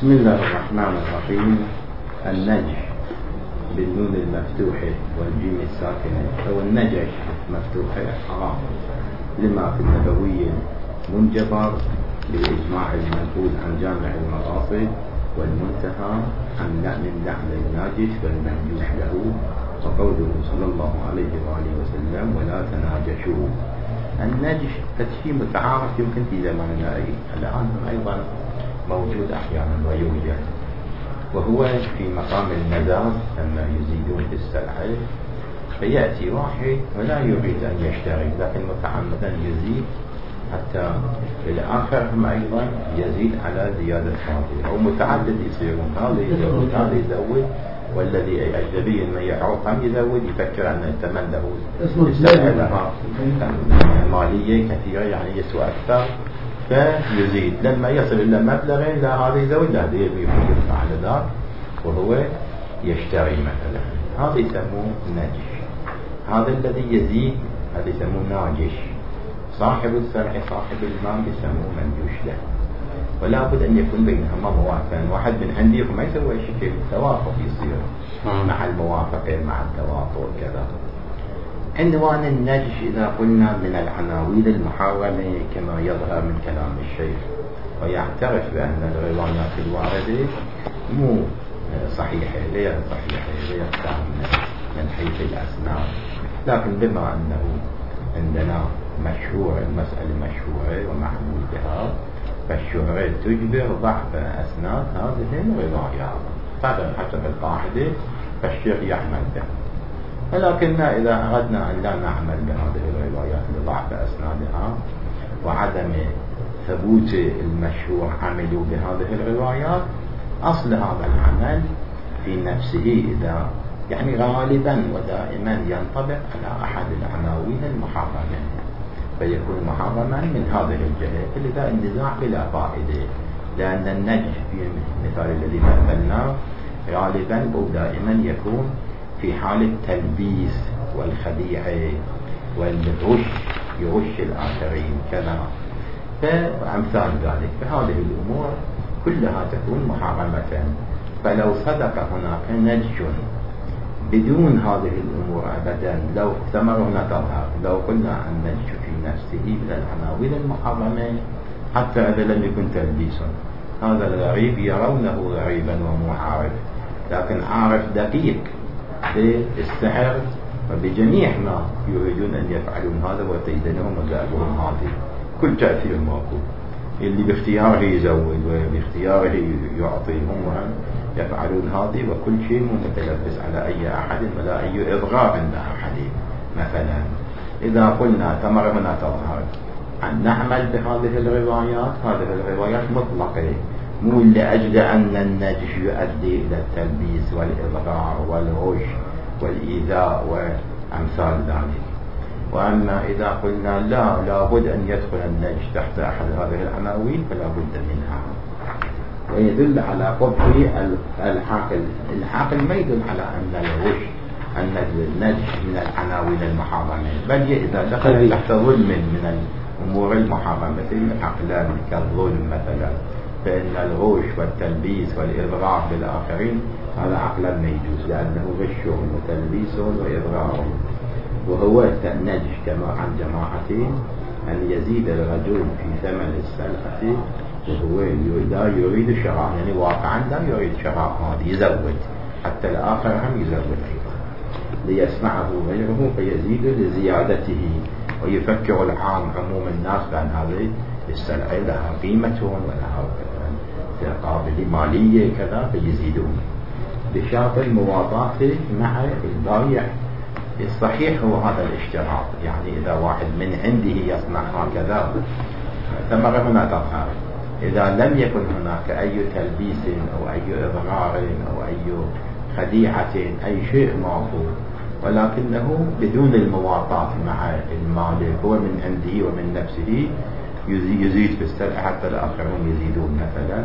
بسم الله الرحمن الرحيم. النجش بالنون المفتوحة والجيم الساكنة أو النجش مفتوحة حرام لما في النبوية منجبر بإجماع المنقول عن جامع المقاصد والمنتهى عن من لعن الناجش والمنجوش له، وقوله صلى الله عليه وآله وسلم ولا تناجشوا. النجش تشيء متعارف يمكن في زماننا الآن أيضا موجود أحيانا ويوجد، وهو في مقام المزاد لما يزيدون في السلعة فيأتي واحد ولا يريد أن يشتري لكن متعمدا يزيد حتى الآخر هم أيضا يزيد على زيادة هذه، أو متعدد يصيرون هذا يزود هذا يزود، والذي أجنبي من يعرف هم يزود يفكر أن الثمن له السلعة لها مالية كثيرة يعني يسوى أكثر فيزيد لما يصل إلى مبلغين لا هذا يزود لا هذا يرفع على ذاك وهو يشتري مثلا، هذا يسموه نجش. هذا الذي يزيد هذا يسموه ناجش. صاحب السلع صاحب المال يسموه منجوش له، ولا بد أن يكون بينهما موافقة. واحد من عندي ما يسوي شيء توافق يصير مع الموافقة مع التوافق كذا. عنوان النجش إذا قلنا من العناوين المحرمة كما يظهر من كلام الشيخ، ويعترف بأن الروايات الواردة مو صحيحة غير صحيحة غير تامة من حيث الأسناد، لكن بما أنه عندنا مشهور المسألة مشهورة ومعمول بها فالشهرة تجبر ضعف أسناد هذه الروايات، هذا حسب القاعدة فالشيخ يعمل بها. ولكن إذا أردنا أن لا نعمل بهذه الروايات لضعف أسنادها وعدم ثبوت المشهور عملوا بهذه الروايات، أصل هذا العمل في نفسه إذا يعني غالبا ودائما ينطبق على أحد العناوين المحرمة فيكون محرما من هذه الجهة، لذا النزاع بلا فائدة، لأن النجش في المثال الذي مثلناه غالبا ودائما يكون في حال التلبيس والخديعة والغش، يغش الآخرين كذا فأمثال ذلك، فهذه الأمور كلها تكون محرمة. فلو صدق هناك نجش بدون هذه الأمور أبدا لو ثمرنا تظهر، لو قلنا النجش في نفسه من العناوين المحرمة حتى إذا لم يكن تلبيس، هذا الغريب يرونه غريبا ومو عارف، لكن عارف دقيق بالسحر وبجميع ما يريدون أن يفعلون هذا وتيدنهم وذهبهم هذه كل تأثير موجود، اللي باختياره يزود وباختياره يعطي هم يفعلون هذه، وكل شيء متلبس على أي أحد ولا أي إضغار عند أحد. مثلا إذا قلنا ثمرنا تظهر أن نعمل بهذه الروايات، هذه الروايات مطلقة مو لأجل أن النجش يؤدي إلى التلبيس والإضغار والغش والإيذاء وأمثال ذلك. وأما إذا قلنا لا بد أن يدخل النجش تحت أحد هذه العناوين فلا بد منها، ويدل على قبح الحاقل. الحاقل ما يدل على أن الغش أن النجش من العناوين المحرمة، بل إذا دخل تحت ظلم من الأمور المحرمة العقلان كالظلم مثلا، فإن الغش والتلبيس والإضرار بالآخرين هذا عقلا ما يجوز لأنه غش وتلبيس وإضرار. وهو النجش كما عن جماعة أن يزيد الرجل في ثمن السلعة وهو لا يريد شراء، يعني واقعا لا يريد شراء هذا يزود حتى الآخر هم يزود أيضا ليسمعه غيره فيزيد لزيادته، ويفكر العام عموم الناس بأن هذه السلعة لها قيمة ولها قابلية مالية كذا فيزيدون بشرط المواطاة مع البائع. الصحيح هو هذا الاشتراط، يعني إذا واحد من عنده يصنع هكذا ثمر هنا تظهر، إذا لم يكن هناك أي تلبيس أو أي إضرار أو أي خديعة أي شيء معقول، ولكنه بدون المواطاة مع المالك هو من عنده ومن نفسه يزيد في السلع حتى الآخرون يزيدون مثلا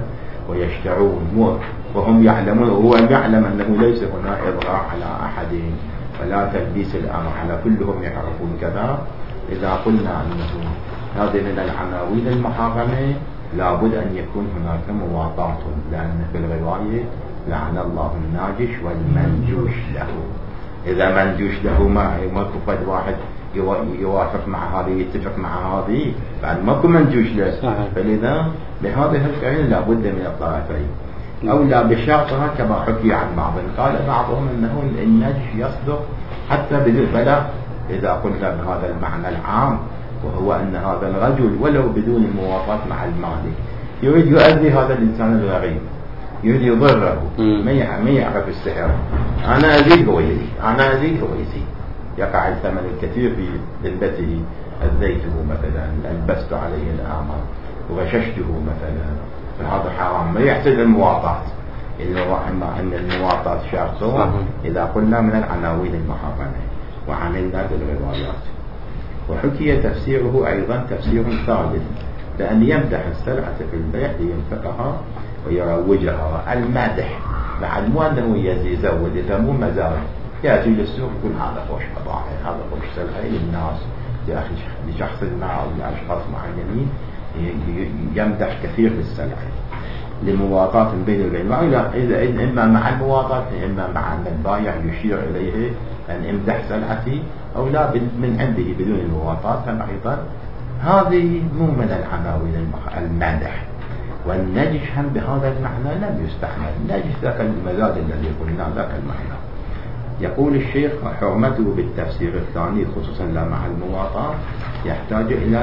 ويشترون وهم يعلمون، وهو يعلم أنه ليس هنا إضرار على أحد ولا تلبيس الأمر على كلهم يعرفون كذا. إذا قلنا أنه هذه من العناوين المحرمة لابد أن يكون هناك مواطاة، لأن في الرواية لعن الله الناجش والمنجوش له. إذا منجوش له ما كفد واحد يوافق مع هذه يتفق مع هذه، بعد ماكو منجوش له. فلذا بهذه القرينة لابد من الطرفين، أو لا بشرطها كما حكي عن بعض. قال بعضهم أنه النجش يصدق حتى بلا إذا قلنا بهذا المعنى العام، وهو أن هذا الرجل ولو بدون المواطاة مع المالك يريد يؤذي هذا الإنسان الغريب، يريد يضره، ما يعرف السحر، أنا أزيد هو يزيد، أنا أزيد هو يزيد، يقع الثمن الكثير في ذلته، أذيته مثلا، ألبست عليه الأعمال، وغششته مثلا، فهذا حرام، ما يحتاج المواطاة. أن المواطاة شرط إذا قلنا من العناوين المحرمة وعملنا بالروايات. وحكي تفسيره أيضا تفسير ثالث، لأن يمدح السلعة في البيع لينفقها ويروجها. المدح بعد مو أنه يزود، إذا مو مزاج يأتي للسوق يقول هذا خوش بضاعة، هذا خوش سلعة للناس، لشخص ما أو لأشخاص معينين، يمدح كثير بالسلعة لمواطاة بين البيع. إذا إما مع المواطاة إما مع أن البائع يشير إليه أن امدح سلعتي، أو لا من عنده بدون المواطاة أيضا. هذه مو من العناوين المدح. والنجش هم بهذا المعنى لم يستعمل. النجش ذاك المزاج الذي قلنا ذاك المعنى. يقول الشيخ حرمته بالتفسير الثاني خصوصا لا مع المواطاة يحتاج إلى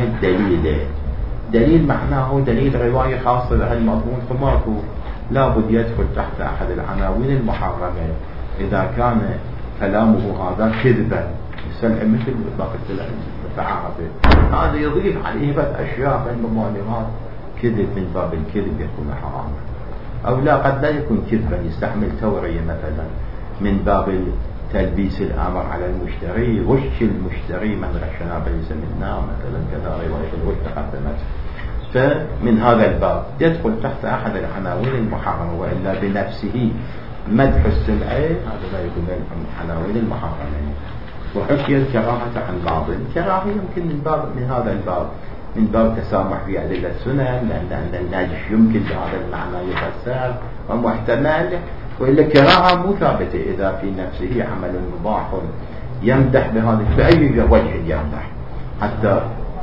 دليل معناه دليل رواية خاصة لها المضمون، فماكو لابد يدخل تحت أحد العناوين المحرمة إذا كان كلامه هذا كذبا السلع مثل باقي السلع متعارفة، هذا يضيف عليه بس أشياء من ممانعات كذب من باب الكذب يكون حراما، أو لا قد لا يكون كذبا يستحمل تورية مثلا من باب تلبيس الأمر على المشتري، غش المشتري من غشنا فليس منا مثلا، كذا رواية الغش تقدمت. فمن هذا الباب يدخل تحت أحد العناوين المحرمة، وإلا بنفسه مدح السلعة هذا لا يكون من العناوين المحرمة. وحكي الكراهة عن بعض. الكراهة يمكن من هذا الباب من باب تسامح في أدلة السنن، لأن الناجش يمكن بهذا المعنى يفسر ومحتمل، وإلا كراهة مو ثابتة. إذا في نفسه عمل مباح يمدح بهذا بأي وجه يمدح، حتى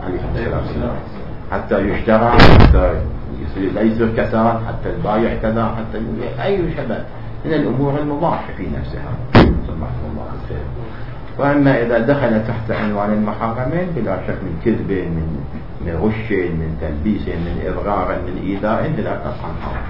حتى يشترى، حتى يصير كسرا، حتى البايع كذا، حتى أي شبه من الأمور المباحة في نفسها. سبحان الله الخير. وأما إذا دخل تحت عنوان المحرمين بلا شك من كذب، من غش، من تلبيس، من إضرار، من إيذاء، لا قطعا حرام.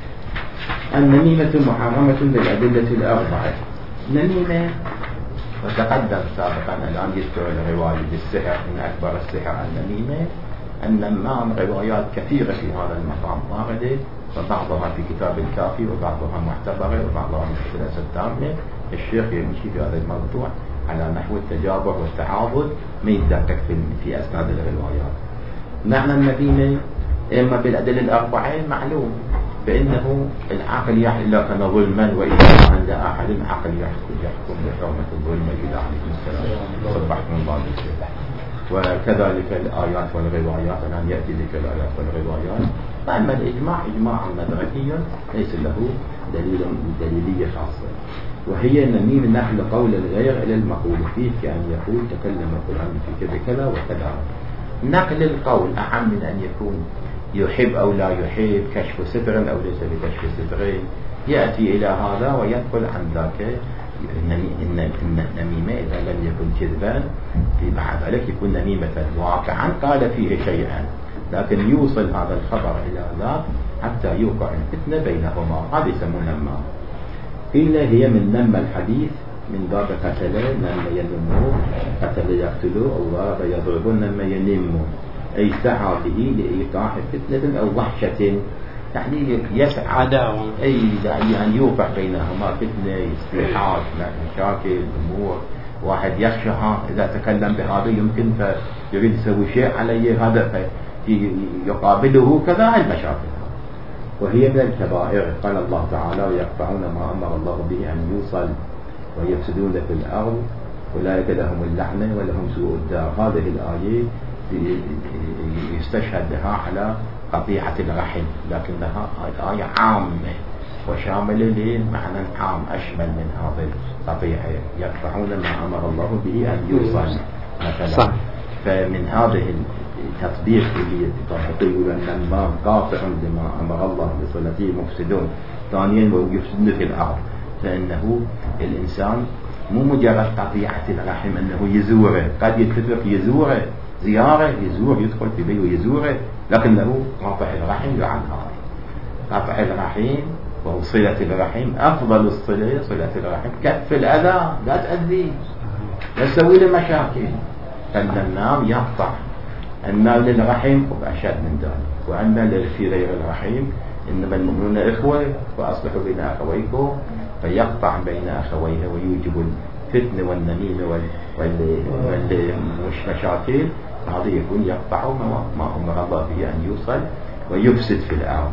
النميمة محرمة بالأدلة الأربعة. نميمة وتقدم سابقا، الآن يذكر الرواية بالسحر، من أكبر السحر النميمة. النمام روايات كثيرة في هذا المقام واردة، وبعضها في كتاب الكافي، وبعضها معتبرة، وبعضها مشكلة ستامة. الشيخ يمشي في هذا الموضوع على نحو التجابر والتعاضد، ما يدقق في أسناد الروايات. معنى النميمة إما بالأدلة الأربعة معلوم، فإنه العقل يحل كان ظلما، وإذا عند أحد عقل يحكم بحرمة الظلم إلى عليه السلام. صبحكم الله بالخير. وكذلك الآيات والروايات، الآن يأتي ذكر الآيات والروايات. فأما الإجماع إجماع مدركي ليس له دليلية خاصة، وهي نميم نحل قول الغير إلى المقول فيه، كأن يقول تكلم القرآن في كذا كذا وكذا. نقل القول أعم من أن يكون يحب أو لا يحب، كشف ستر أو ليس بكشف سترين، يأتي إلى هذا وينقل عن ذاك. النميمة إذا لم يكن كذبا في بعد ذلك يكون نميمة واقعا قال فيه شيئا، لكن يوصل هذا الخبر إلى ذاك حتى يوقع الفتنة بينهما، هذا يسمونه نمام. قيل هي من نم الحديث من باب قتل نم ينمو، قتل يقتلوا، أو ضرب يضربون نم ينمو، أي سعى به لإيقاع فتنة أو وحشة، يعني يسعى أي يعني يوقع بينهما فتنة، اصطلاحات، مشاكل، أمور، واحد يخشها إذا تكلم بهذا يمكن فيريد يسوي شيء عليه، هذا يقابله كذا المشاكل. وهي من الكبائر. قال الله تعالى ويقطعون ما أمر الله به أن يوصل ويفسدون في الأرض أولئك لهم اللعنة ولهم سوء الدار. هذه الآية يستشهد بها على قطيعة الرحم، لكنها الآية عامة وشاملة لمعنى عام أشمل من هذه القطيعة، يقطعون ما أمر الله به أن يوصل مثلا. فمن هذه التطبيق اللي يطبقوا أن النار قاطع لما أمر الله بصلته مفسدون. ثانيا ويفسدون في الأرض، فإنه الإنسان مو مجرد قطيعة الرحم أنه يزوره، قد يتفق يزوره زيارة، يزور يدخل في بيته ويزوره، لكنه قاطع الرحم يعن هذا. قطع الرحم وهو صلة الرحم، أفضل الصلة صلة الرحم، كف الأذى، لا تأذي، لا تسوي له مشاكل. فإن النار يقطع النار للرحم أشد من ذلك، وأن في غير الرحم إنما المؤمنون إخوة وأصلحوا بين أخويكم، فيقطع بين أخويه ويوجب الفتنة والنميمة والمشاكل. هذا يكون يقطع ما أمر الله به أن يوصل ويفسد في الأرض.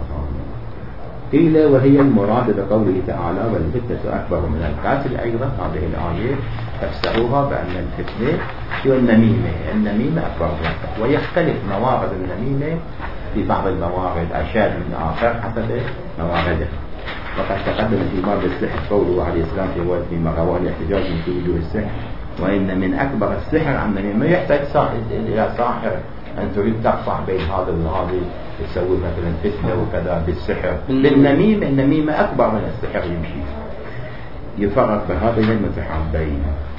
قيل وهي المراد بقوله تعالى والفتنة أكبر من القتل. أيضا هذه الآية تفسروها بأن الفتنة هي النميمة أكبر من القتل، ويختلف موارد النميمة في بعض الموارد أشد من آخر حسب موارده. وقد تقدم في باب السحر قوله عليه السلام في رواه الاحتجاج من في وجوه السحر، وإن من أكبر السحر أن ما يحتاج إلى ساحر أن تريد تقطع بين هذا وهذا، تسوي مثلا فتنة وكذا بالسحر. النميمة أكبر من السحر يمشي. يفرق بهذين المتحابين.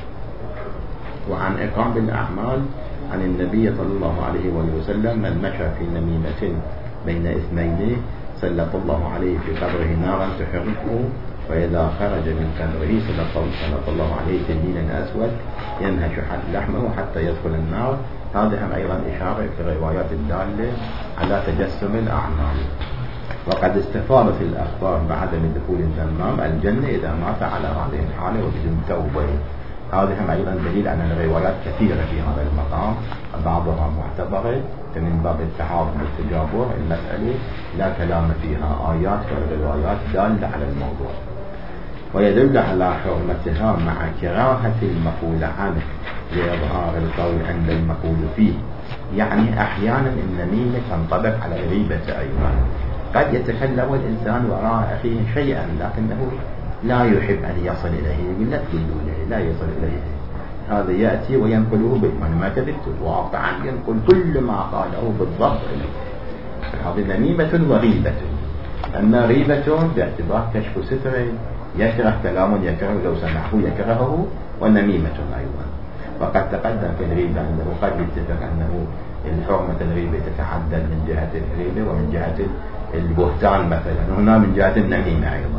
وعن إقام الأعمال عن النبي صلى الله عليه وسلم من مشى في نميمة بين اثنين سلط الله عليه في قبره نارا تحرقه، وإذا خرج من قبره سلط الله عليه تنين أسود ينهش لحمه حتى يدخل النار. هذا هم أيضا إشارة في الروايات الدالة على تجسم الأعمال. وقد استفاضت الأخبار بعدم دخول النمام الجنة إذا مات على هذه الحالة وبدون توبة. هذا هم أيضا دليل أن الروايات كثيرة في هذا المقام، بعضها معتبرة من باب التعارض والتجابر. المسألة لا كلام فيها، آيات والروايات دالة على الموضوع، ويدل على حرمتها مع كراهة المقول عنه لإظهار القول عند المقول فيه. يعني أحيانا النميمة تنطبق على الغيبة أيضا. قد يتكلم الإنسان وراء أخيه شيئا لكنه لا يحب أن يصل إليه، يقول لا تقولوا له، لا يصل إليه. هذا يأتي وينقله بالمعنى ما كذبت، واقعا ينقل كل ما قاله بالضبط إليه. هذه نميمة وغيبة. أما غيبة باعتبار كشف ستر، يكره كلام يكره لو سمعه يكرهه، والنميمة أيضا. وقد تقدم في الغيبة أنه قد يتفق أنه الحرمة الغيبة تتعدد من جهة الغيبة ومن جهة البهتان مثلا، هنا من جهة النميمة أيضا.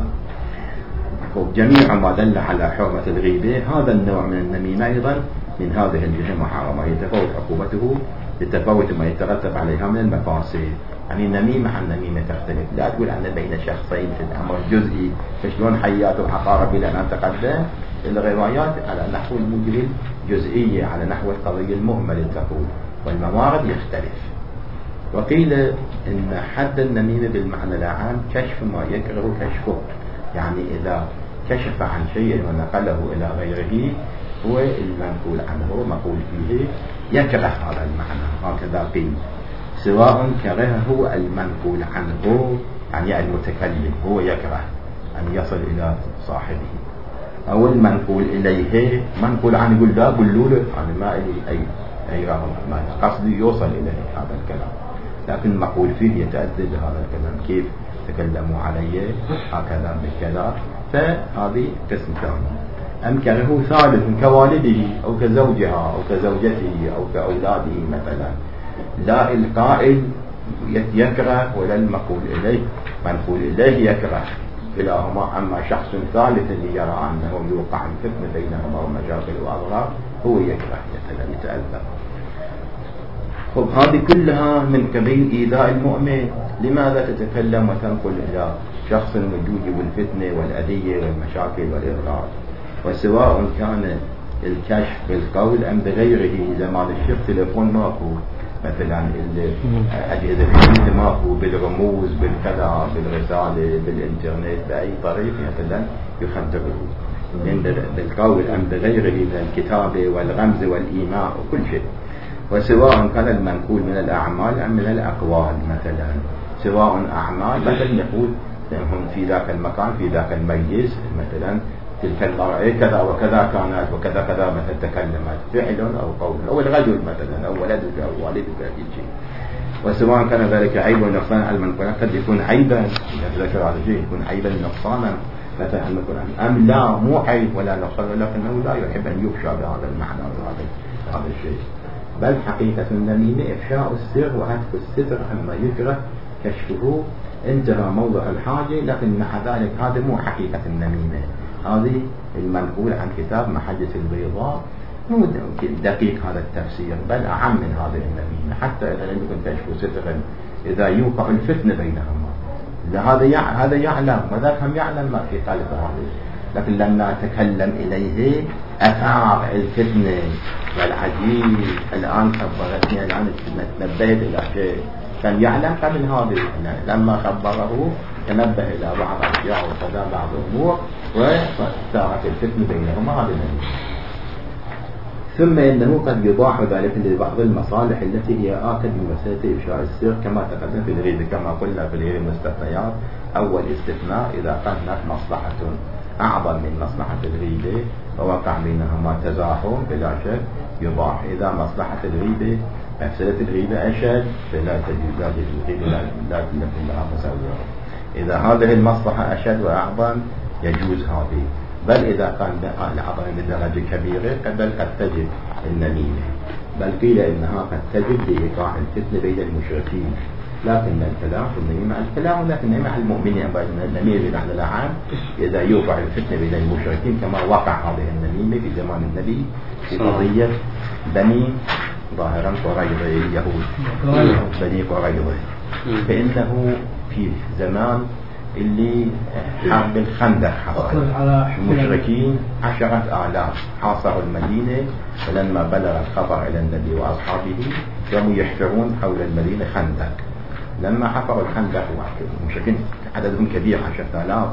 جميع ما دل على حرمة الغيبة هذا النوع من النميمة أيضا من هذه الجهة محرمة، يتفاوت عقوبته بتفاوت ما يترتب عليها من المفاسد. يعني النميمة عن النميمة تختلف. لا تقول أن بين شخصين في الأمر جزئي، فشلون حياته وحقارب إلى أن تقدم الروايات على نحو الموجب الجزئية، على نحو القضية المهمل تقول، والموارد يختلف. وقيل إن حد النميمة بالمعنى العام كشف ما يكره كشفه، يعني إذا كشف عن شيء ونقله إلى غيره هو المنقول عنه مقول فيه يكره هذا المعنى، هكذا قيل، سواء كرهه المنقول عنه يعني المتكلم هو يكره أن يصل إلى صاحبه، أو المنقول إليه منقول عنه يقول لا قلوا له أنا ما إلي أي ما قصدي يوصل إليه هذا الكلام، لكن مقول فيه يتأدب هذا الكلام، كيف تكلموا علي هكذا بكذا، فهذه قسم ثاني. أم كرهه ثالث كوالده أو كزوجها أو كزوجته أو كأولاده مثلا، لا القائل يكره ولا المقول إليه منقول إليه يكره كلاهما. أما شخص ثالث اللي يرى أنه يوقع الفتنة بينهما ومشاكل وأضرار هو يكره يتأذى. خب هذه كلها من قبيل إيذاء المؤمن. لماذا تتكلم وتنقل إلى شخص وجوده الفتنة والأذية والمشاكل والإضرار؟ وسواء كان الكشف بالقول أم بغيره، زمان الشيخ تليفون ماكو مثلا، الأجهزة الجديدة ماكو، بالرموز بالكذا بالرسالة بالإنترنت بأي طريق مثلا يخدره بالقول أم بغيره من الكتابة والغمز والإيماء وكل شيء. وسواء كان المنقول من الأعمال أم من الأقوال. مثلا سواء أعمال مثلا يقول هم في ذاك المكان في ذاك المجلس مثلا تلك المرأة كذا وكذا كانت وكذا كذا مثلا تكلمت، فعل أو قول، أو الرجل مثلا، أو ولدك أو والدك أي شيء. وسواء كان ذلك عيب ونقصان على المنقول، قد يكون عيبا إذا ذكر هذا الشيء يكون عيبا نقصانا مثلا على المنقول، أم لا مو عيب ولا نقصان، ولكنه لا يحب أن يفشى بهذا المعنى هذا الشيء. بل حقيقة النميمة إفشاء السر وهتك الستر عما يكره كشفه، انتهى موضع الحاجة. لكن مع ذلك هذا مو حقيقة النميمة، هذه المنقول عن كتاب محجة البيضاء، مو دقيق هذا التفسير، بل أعم من هذه النميمة. حتى إذا لم يكن كشف سترا إذا يوقع الفتنة بينهما، هذا يعلم وذاك هم يعلم ما في قلب هذا، لكن لما تكلم إليه أثار الفتنة. والعجيب الآن خبرتني، الآن تنبهت إلى شيء كان يعلم قبل هذه، لما خبره تنبه إلى بعض أشياء وكذا بعض أمور وصارت الفتنة بينهما. هذا ثم إنه قد يضاح ذلك لبعض المصالح التي هي آكد من مسألة إفشاء السر كما تقدم في الغيبة، كما قلنا في الغيبة المستثنيات. أول استثناء إذا كانت مصلحة أعظم من مصلحة الغيبة ووقع بينهما تزاحم بلا شك يضاح. إذا مصلحة الغيبة مفسدة الغيبة أشد فلا تجوز الغيبة، لا تكون لها مساوية. إذا هذه المصلحة أشد وأعظم يجوز هذه. بل إذا كان العظم بدرجة كبيرة قد تجد النميمة، بل قيل إنها قد تجد لإيقاع الفتنة بين المشركين. لكن الكلام في النميمة الكلام، لكن مع المؤمنين النميمة بمعنى العام إذا يوقع الفتنة بين المشركين كما وقع هذه النميمة في زمان النبي في قضية بني ظاهرا قريظة اليهود بني قريظة. فإنه في زمان اللي حرب الخندق المشركين 10,000 حاصروا المدينة، فلما بلغ الخبر إلى النبي وأصحابه قاموا يحفرون حول المدينة خندق. لما حفروا الخندق المشركين عددهم كبير 10,000،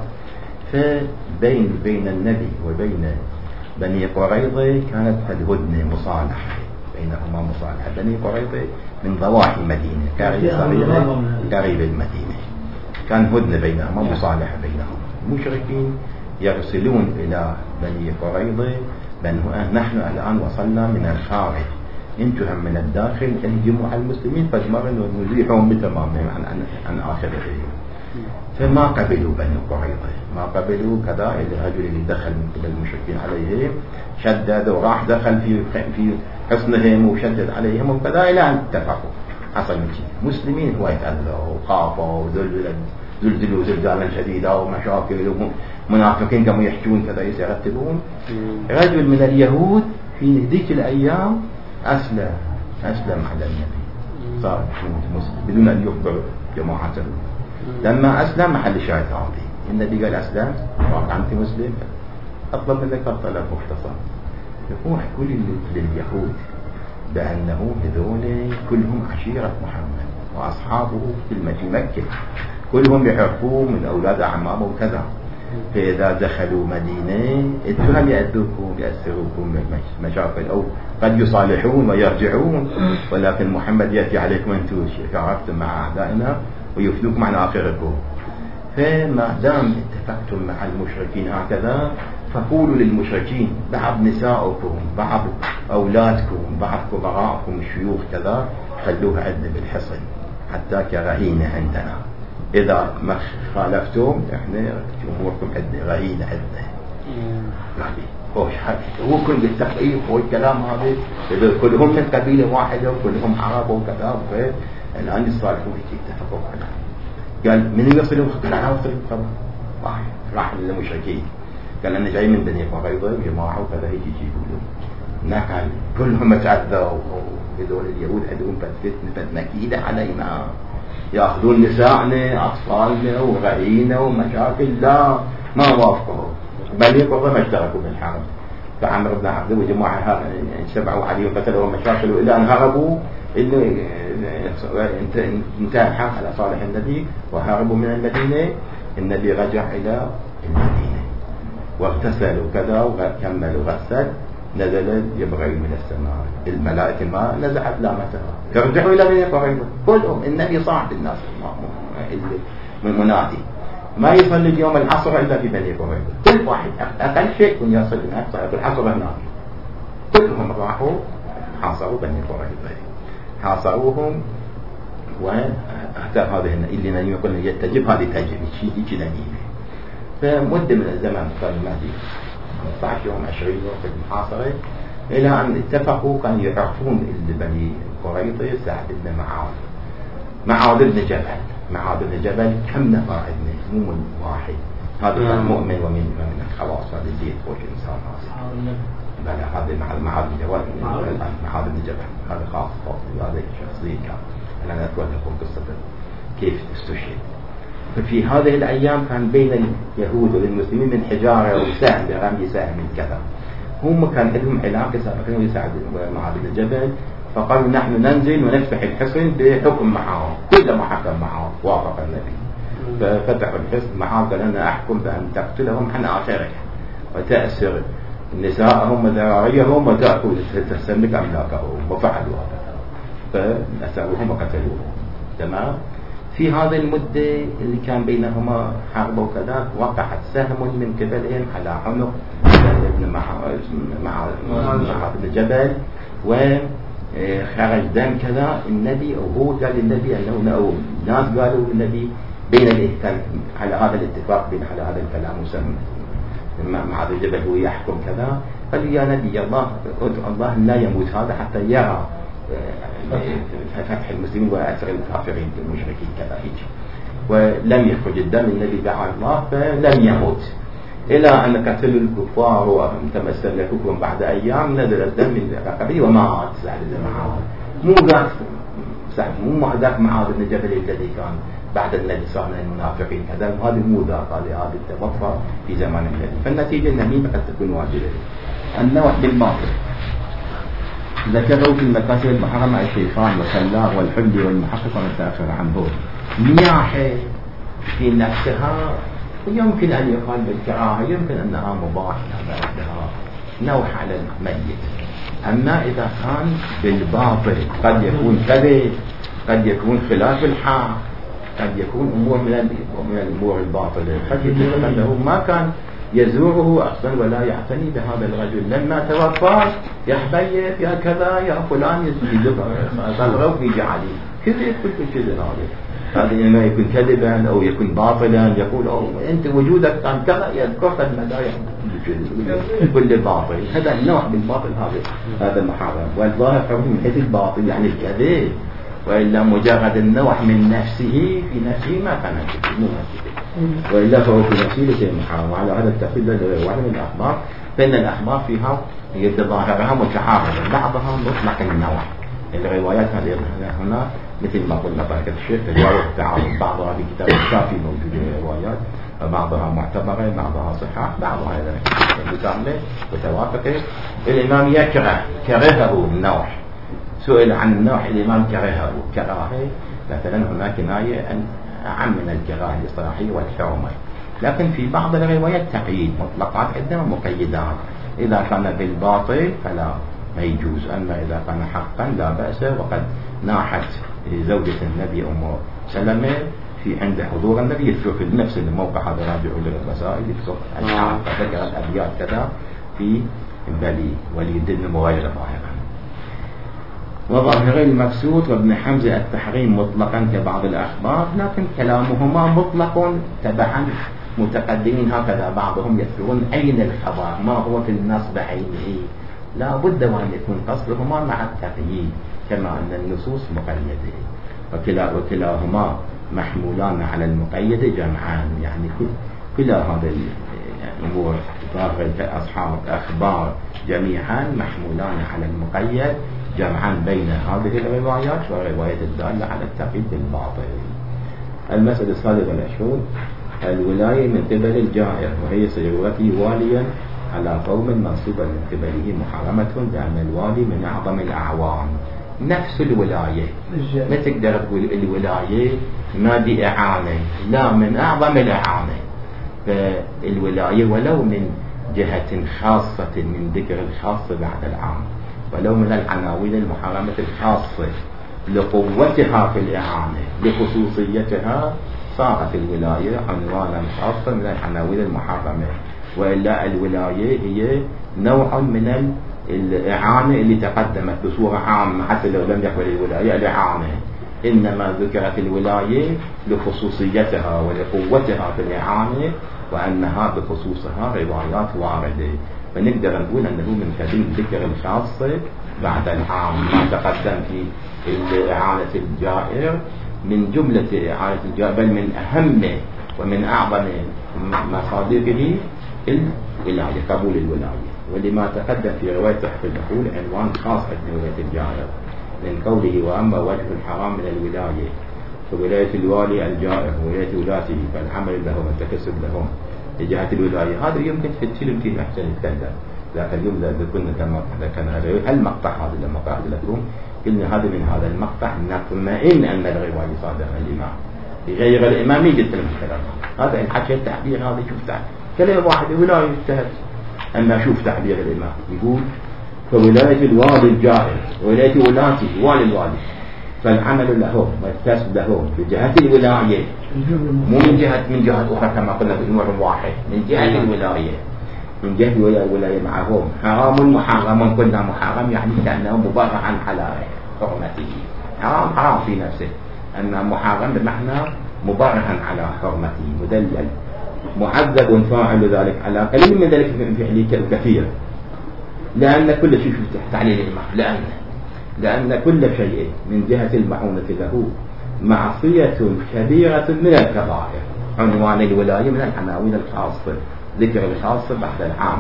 فبين النبي وبين بني قريظة كانت الهدنة مصالحة بينهما. مصالحة بني قريظة من ضواحي المدينة قريب المدينة، كان هدنة بينهما مصالحة بينهم. المشركين يرسلون إلى بني قريظة نحن الآن وصلنا من الخارج، انتم هم من الداخل اهجموا على المسلمين فاجمروا ونزيحهم بتمامهم عن آخرهم. فما قبلوا بني قريظة، ما قبلوا كذا. الرجل اللي دخل من قبل المشركين عليهم شدد وراح دخل في حصنهم وشدد عليهم وكذا إلى أن اتفقوا. حصل مسلمين هو يتأذوا وخافوا زلزلوا زلزالا شديدا ومشاكل ومنافقين قاموا يحجون كذا يرتبون. رجل من اليهود في ذيك الأيام أسلم على النبي، صار مسلم بدون أن يخبر جماعته. لما أسلم محل شاهد عظيم، النبي قال أسلم واقع أنت مسلم، أطلب منك طلب مختصر. يقول كل لليهود بأنه هذول كلهم عشيرة محمد وأصحابه في مكة، كلهم يعرفوه من أولاد أعمامه وكذا. فإذا دخلوا مدينة اتهم يأذوكم يأسروكم مشاكل، أو قد يصالحون ويرجعون، ولكن محمد يأتي عليكم أنتم شاركتم مع أعدائنا ويفدوكم عن آخركم. فما دام اتفقتم مع المشركين هكذا فقولوا للمشركين بعض نسائكم بعض أولادكم بعض كبراءكم الشيوخ كذا خلوها عندنا بالحصن حتى كرهينة عندنا، إذا ما خالفتم إحنا جمهوركم عندنا رهينة عندنا. هو كل بالتقريب والكلام هذا إذا كلهم من قبيلة واحدة وكلهم عرب وكذا. الآن الصالحون اتفقوا على قال من يصلهم لا يصلهم خبر واحد راح للمشركين قال أنا جاي من بني قريظة وجماعة وكذا يجيبوا له نقل كلهم تعذوا هذول اليهود عندهم فتنة مكيدة علينا يأخذون نسائنا أطفالنا ورهينا ومشاكل. لا ما وافقوا بني قريظة ما اشتركوا بالحرب. فعمر بن عبد وجماعة انشبعوا عليه وقتلوا مشاكل إلى أن هربوا انتهى الحق على صالح النبي وهربوا من المدينة. النبي رجع إلى المدينة واغتسلوا كذا وكملوا غسل نزلت جبريل من السماء، الملائكة ما نزعت لامتها، يرجعوا إلى بني قريظة كلهم. النبي صاحب الناس منادي ما يصلي اليوم العصر إلا في بني قريظة، كل واحد أقل شيء يكون يصل هناك صلاة العصر هناك. كلهم راحوا حاصروا بني قريظة، حاصروهم، وأتى هذه اللي يقول يتجب هذه تجب شيء جنانية. فمدة من الزمن صار المهدي 15 يوم 20 يوم في المحاصرة، إلى أن اتفقوا كانوا يعرفون بني قريظة سعد بن معاذ بن جبل. معاذ بن جبل كم نفر عندنا مو من واحد، هذا كان مؤمن ومن الخواص، هذا زيد خوش إنسان هذا. هذا معاذ بن جبل، معاذ بن جبل هذا خاص، هذا شخصية كان. أنا أذكر لكم قصة كيف استشهد. ففي هذه الأيام كان بين اليهود والمسلمين من حجارة وسهم برمي سهم من كذا. هم كان لهم علاقة سابقا ويساعدون معاذ بن جبل، فقالوا نحن ننزل ونفتح الحصن بحكم معاذ. كلما حكم معاذ وافق النبي، ففتحوا الحصن. معاذ قال أنا أحكم بأن تقتلهم حنا آخرك وتأسر نساءهم وذراريهم وتأكل تستملك أملاكهم، وفعلوا هذا فأسروهم وقتلوهم. تمام. في هذه المدة اللي كان بينهما حرب وكذا، وقعت سهم من قبلهم على عنق ابن معاذ بن جبل، وخرج دم كذا. النبي أو هو قال للنبي أنه أو ناس قالوا للنبي بين الإهتم على هذا الاتفاق، بين على هذا الكلام وسمى معاذ بن جبل هو يحكم كذا. قال يا نبي الله ادعو الله لا يموت هذا حتى يرى فتح المسلمين وأسر الكافرين المشركين كذا هيك. ولم يخرج الدم. النبي دعا الله فلم يموت، إلى أن قتلوا الكفار وتمسلكوهم. بعد أيام نزل الدم من رقبته ومات سعد بن معاذ. مو ذاك سعد، مو ذاك معاذ بن جبل الذي كان بعد النبي صار من المنافقين كذا. هذا مو ذاك، هذا التوفى في زمان النبي. فالنتيجة النميمة قد تكون واجبة. النوع بالباطل ذكروا في المكاسب المحرمة الشيطان والسلاغ والحلي والمحقق والمتأخر عنه. نياحة في نفسها يمكن أن يقال بالكراهة، يمكن أنها مباح، لها نوح على الميت. أما إذا كان بالباطل قد يكون كذب، قد يكون خلاف الحق، قد يكون أمور من الأمور الباطلة. قد يكون أنه ما كان يزوره أصلا ولا يعتني بهذا الرجل، لما توفى يا حبيب يا كذا يا فلان يصغروا في جعلي كذا. يقول كذا هذا إما يكون كذبا أو يكون باطلا. يقول أنت وجودك كان كذا، يذكرك المدايا كل باطل. هذا النوع بالباطل هذا محرم. والظاهر من حيث الباطل يعني الكذب، وإلا مجرد النوع من نفسه في نفسه ما كان كذب، وإلا فهو في نفسه شيء محرم. وعلى هذا التقييد واحد من الأخبار، فإن الأخبار فيها ظاهرها متعارضة، بعضها مطلق النوع. الروايات هنا مثل ما قلنا بركة الشيخ رواية تعارض، بعضها في كتاب الشافعي موجودة روايات، بعضها معتبرة، بعضها صحاح، بعضها مكاملة وتوافقة. الإمام كرهه النوع. سئل عن النوع الإمام كرهه كراهة، مثلا هناك كناية عن من الكراهة الاصطلاحية والحرمة. لكن في بعض الروايات تقييد، مطلقات عندنا مقيدات. إذا كان بالباطل فلا ما يجوز، أما إذا كان حقا لا بأس. وقد ناحت زوجة النبي أم سلمة في عند حضور النبي، يذكر في نفس الموقع هذا راجع للرسائل، يذكر أشعار فذكرت أبيات كذا في بلي وليد بن مغيرة ظاهرا. وظاهر المقصود وابن حمزة التحريم مطلقا كبعض الأخبار، لكن كلامهما مطلق تبعا متقدمين هكذا. بعضهم يذكرون أين الخبر، ما هو في النص بعينه، لا بد وأن يكون قصدهما مع التقييد، كما أن النصوص مقيدة وكلاهما محمولان على المقيد جمعان. يعني كل هذه الأمور ظاهر أصحاب أخبار جميعا محمولان على المقيد جمعا بين هذه الروايات والروايات الدالة على التقييد بالباطل. المسألة السادسة والعشرون الولاية من قبل الجائر، وهي صيغته واليا على قوم منصوبا من قبله محرمة، لأن الوالي من أعظم الأعوان. نفس الولاية ما تقدر تقول الولاية ما دي إعانة، لا، من أعظم الأعانة. فالولاية ولو من جهة خاصة من ذكر الخاص بعد العام، ولو من العناوين المحرمة الخاصة لقوتها في الإعانة لخصوصيتها صارت الولاية عنوانا خاصا من العناوين المحرمة. وإلا الولاية هي نوع من الإعانة اللي تقدمت بصورة عامة حتى لو لم يقبل الولاية الإعانة، إنما ذكرت الولاية لخصوصيتها ولقوتها في الإعانة، وأنها بخصوصها روايات واردة. فنقدر نقول أنه من قبيل ذكر الخاصة بعد العام ما تقدم في إعانة الجائر من جملة إعانة الجائر، بل من أهم ومن أعظم مصادره الولاية، قبول الولاية. ولما تقدم في رواية تحت الدخول عنوان خاص عن ولاية الجائر من قوله وأما وجه الحرام من الولاية فولاية الوالي الجائر وولاية ولاته فالعمل لهم والتكسب لهم لجهة الولاية. هذا يمكن في الفيلم كيف أحسن يتكلم ذاك اليوم ذكرنا كما ذكرنا المقطع هذا لما قاعد لكم قلنا هذا من هذا المقطع نطمئن أن الرواية صادقة الإمام غير الإمام يجد الكلام هذا إن حكى التعبير هذا شوف تعبير كلام واحد ولاية يجتهد أن شوف تعبير الإمام يقول فولاية الوالي الجائر وولاية ولاته والي الوالي فالعمل لهم والكسب لهم بجهة الولاية مو من جهة أخرى كما قلنا بنور واحد من جهة الولاية من جهة الولاية معهم حرام محرم قلنا محرم يعني كأنه مبرهن على حرمته حرام في نفسه أنه محرم بمعنى مبرهن على حرمته مدلل معذب فاعل ذلك على قليل من ذلك في فعله كثير لأن كل شيء تحت عليه الإمام لأن كل شيء من جهة المعونة له معصية كبيرة من الكبائر. عنوان الولاية من العناوين الخاصة ذكر الخاصة بعد العام.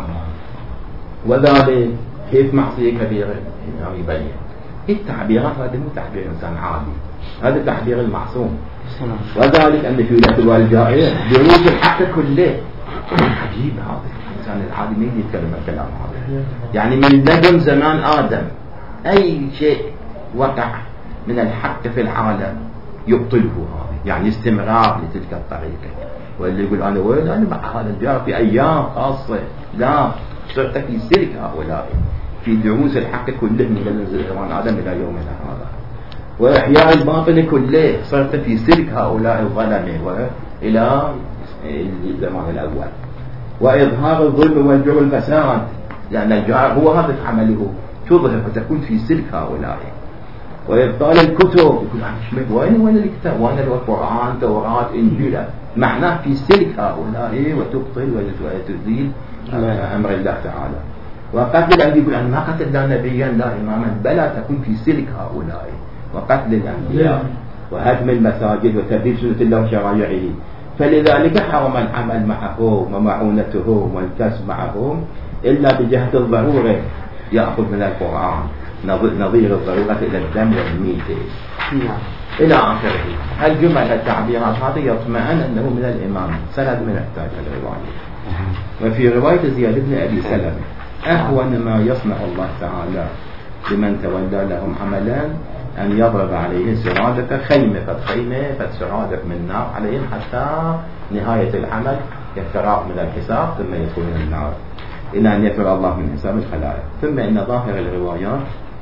وذلك كيف معصية كبيرة يبين التعبيرات هذا مو تعبير إنسان عادي هذا تعبير المعصوم. وذلك أن في ولاية الوالي الجائر دروس الحق كله عجيب هذا الإنسان العادي مين يتكلم الكلام هذا يعني من لدن زمان آدم أي شيء وقع من الحق في العالم يبطله هذا يعني استمرار لتلك الطريقة. واللي يقول أنا وين أنا مع هذا الجار في أيام خاصة لا صرت في سلك هؤلاء في دروس الحق كله من زمان آدم إلى يومنا هذا وإحياء الباطل كله صرت في سلك هؤلاء الظلمة وإلى الزمان الأول وإظهار الظلم والجور الفساد لأن الجار هو هذا عمله تظهر وتكون في سلك هؤلاء وإبطال الكتب يقول وين الكتاب وين القرآن توراة إنجيل معناه في سلك هؤلاء وتبطل وتزيل أمر الله تعالى. وقتل الذي يقول أن ما قتل لا نبيا لا إماما بلا تكون في سلك هؤلاء وقتل الأنبياء وهدم المساجد وتبديل سنة الله وشرائعه. فلذلك حرم العمل معهم ومعونتهم والكسب معهم إلا بجهة الضرورة يأخذ من القرآن نظير الضرورة إلى الدم والميت إلى آخره. الجمل التعبيرات هذه يطمئن أنه من الإمام سند من احتاج الرواية. وفي رواية زياد بن أبي سلمة أهون ما يصنع الله تعالى لمن تولى لهم عملا أن يضرب عليهم سرادة خيمة فسرادة من نار عليهم حتى نهاية العمل يفرغ من الحساب ثم يدخلون النار إلى أن يفرغ الله من حساب الخلائق. ثم إن ظاهر الروايات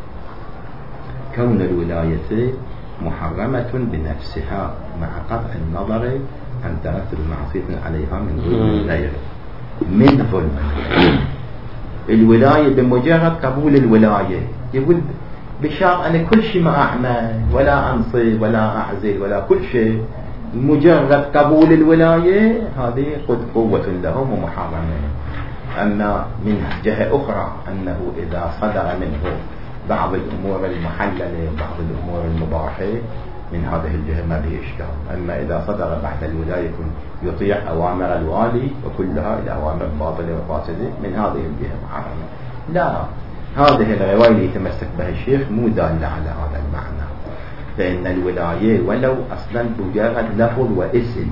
كون الولاية محرمة بنفسها مع قطع النظر عن تأثر معصية عليها من ظلم غيره من ظلم الولاية بمجرد قبول الولاية يقول بشرط أن كل شيء ما أعمل ولا أنصب ولا أعزل ولا كل شيء مجرد قبول الولاية هذه قد قوة لهم ومحرمة. أما من جهة أخرى أنه إذا صدر منه بعض الأمور المحللة وبعض الأمور المباحة من هذه الجهة ما به إشكال. أما إذا صدر بعد الولاية يطيع أوامر الوالي وكلها إلى أوامر باطلة وفاسدة من هذه الجهة محرمة. لا هذه الرواية اللي يتمسك بها الشيخ مو دالة على هذا المعنى فإن الولاية ولو أصلا مجرد لفظ واسم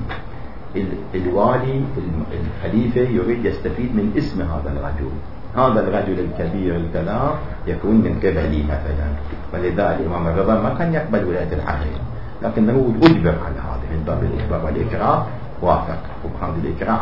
الوالي الخليفة يريد يستفيد من اسم هذا الرجل الكبير الكلام يكون من قبلي مثلا. ولذا الإمام الرضا ما كان يقبل ولاية العقل لكنه أجبر على هذا من باب الإجبار والإكراه وافق وبهذا الإكراه